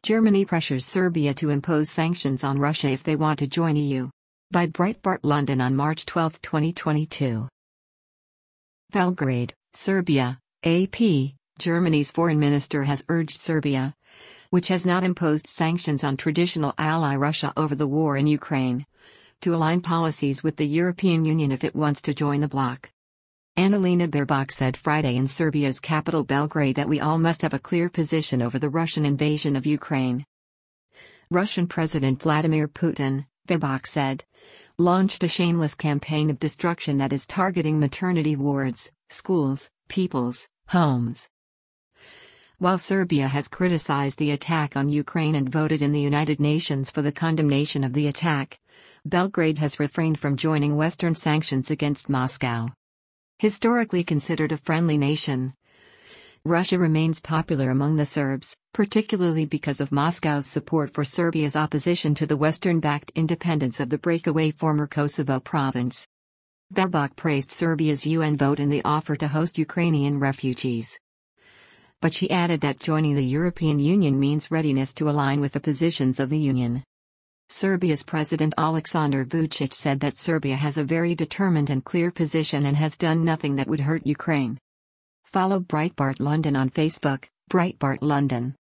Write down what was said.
Germany pressures Serbia to impose sanctions on Russia if they want to join EU. By Breitbart London on March 12, 2022. Belgrade, Serbia, AP. Germany's foreign minister has urged Serbia, which has not imposed sanctions on traditional ally Russia over the war in Ukraine, to align policies with the European Union if it wants to join the bloc. Annalena Baerbock said Friday in Serbia's capital Belgrade that we all must have a clear position over the Russian invasion of Ukraine. Russian President Vladimir Putin, Baerbock said, launched a shameless campaign of destruction that is targeting maternity wards, schools, people's homes. While Serbia has criticized the attack on Ukraine and voted in the United Nations for the condemnation of the attack, Belgrade has refrained from joining Western sanctions against Moscow. Historically considered a friendly nation, Russia remains popular among the Serbs, particularly because of Moscow's support for Serbia's opposition to the Western-backed independence of the breakaway former Kosovo province. Baerbock praised Serbia's UN vote and the offer to host Ukrainian refugees. But she added that joining the European Union means readiness to align with the positions of the Union. Serbia's President Aleksandar Vučić said that Serbia has a very determined and clear position and has done nothing that would hurt Ukraine. Follow Breitbart London on Facebook, Breitbart London.